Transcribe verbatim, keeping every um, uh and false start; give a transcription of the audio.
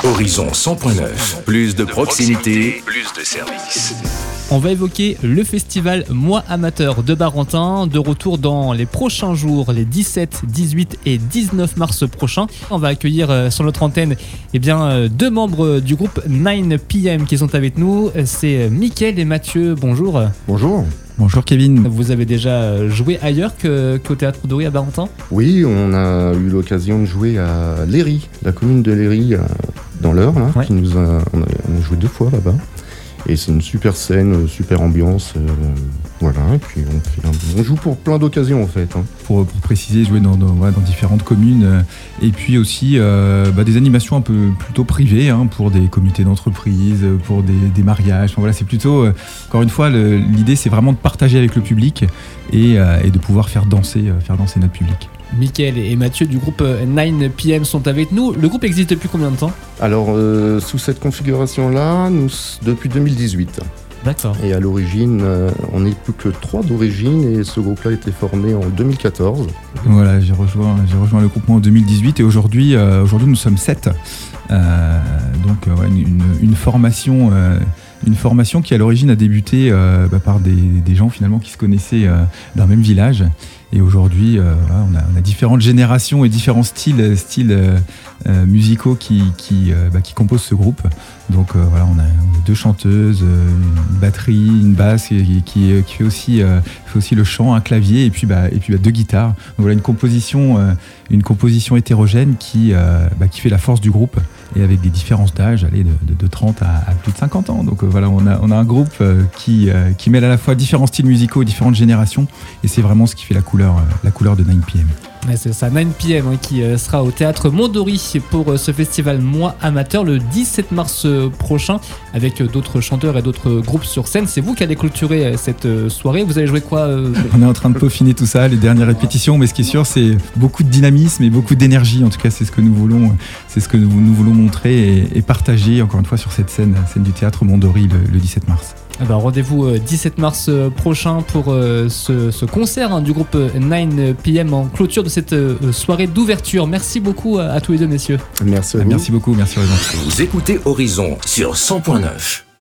Horizon cent point neuf. Plus de proximité, plus de services. On va évoquer le festival Moi Amateur de Barentin, de retour dans les prochains jours, les dix-sept, dix-huit et dix-neuf mars prochains. On va accueillir euh, sur notre antenne eh bien, euh, deux membres du groupe neuf P M qui sont avec nous. C'est Mickaël et Mathieu. Bonjour. Bonjour. Bonjour Kevin. Vous avez déjà joué ailleurs que, qu'au Théâtre Mondori à Barentin ? Oui, on a eu l'occasion de jouer à Léry, la commune de Léry, dans l'Eure, là, Ouais. qui nous a, on, a, on a joué deux fois là-bas. Et c'est une super scène, super ambiance, euh, voilà. Et puis on, fait un, on joue pour plein d'occasions en fait. Hein. Pour, pour préciser, jouer dans, dans, ouais, dans différentes communes euh, et puis aussi euh, bah, des animations un peu plutôt privées hein, pour des comités d'entreprise, pour des, des mariages. Enfin, voilà, c'est plutôt, euh, encore une fois, le, l'idée c'est vraiment de partager avec le public et, euh, et de pouvoir faire danser, euh, faire danser notre public. Mickaël et Mathieu du groupe neuf P M sont avec nous. Le groupe existe depuis combien de temps ? Alors euh, sous cette configuration-là, nous depuis deux mille dix-huit. D'accord. Et à l'origine, euh, on n'est plus que trois d'origine et ce groupe-là a été formé en deux mille quatorze. Voilà, j'ai rejoint, j'ai rejoint le groupement en deux mille dix-huit et aujourd'hui, euh, aujourd'hui nous sommes sept. Euh, donc euh, ouais, une, une formation. Euh, Une formation qui à l'origine a débuté euh, bah, par des, des gens finalement qui se connaissaient euh, d'un même village. Et aujourd'hui, euh, voilà, on, a, on a différentes générations et différents styles, styles euh, euh, musicaux qui, qui, euh, bah, qui composent ce groupe. Donc euh, voilà, on a, on a deux chanteuses, euh, une batterie, une basse qui, qui, qui fait, aussi, euh, fait aussi le chant, un clavier et puis, bah, et puis bah, deux guitares. Donc voilà une composition, euh, une composition hétérogène qui, euh, bah, qui fait la force du groupe. Et avec des différences d'âge, allez, de, de, de trente à, à plus de cinquante ans. Donc euh, voilà, on a, on a un groupe euh, qui, euh, qui mêle à la fois différents styles musicaux et différentes générations. Et c'est vraiment ce qui fait la couleur, euh, la couleur de neuf P M. Ouais, c'est ça, neuf P M hein, qui euh, sera au Théâtre Mondori pour euh, ce festival Moi Amateur le dix-sept mars euh, prochain avec euh, d'autres chanteurs et d'autres groupes sur scène. C'est vous qui allez clôturer euh, cette euh, soirée. Vous allez jouer quoi euh... On est en train de peaufiner tout ça, les dernières répétitions, mais ce qui est sûr, c'est beaucoup de dynamisme et beaucoup d'énergie. En tout cas, c'est ce que nous voulons, c'est ce que nous, nous voulons montrer et, et partager encore une fois sur cette scène, scène du Théâtre Mondori le, le dix-sept mars. Ah bah, rendez-vous euh, dix-sept mars euh, prochain pour euh, ce, ce concert hein, du groupe euh, neuf P M en clôture de cette euh, soirée d'ouverture. Merci beaucoup à, à tous les deux messieurs. Merci à vous. Merci beaucoup, merci Horizon. Vous écoutez Horizon sur cent point neuf.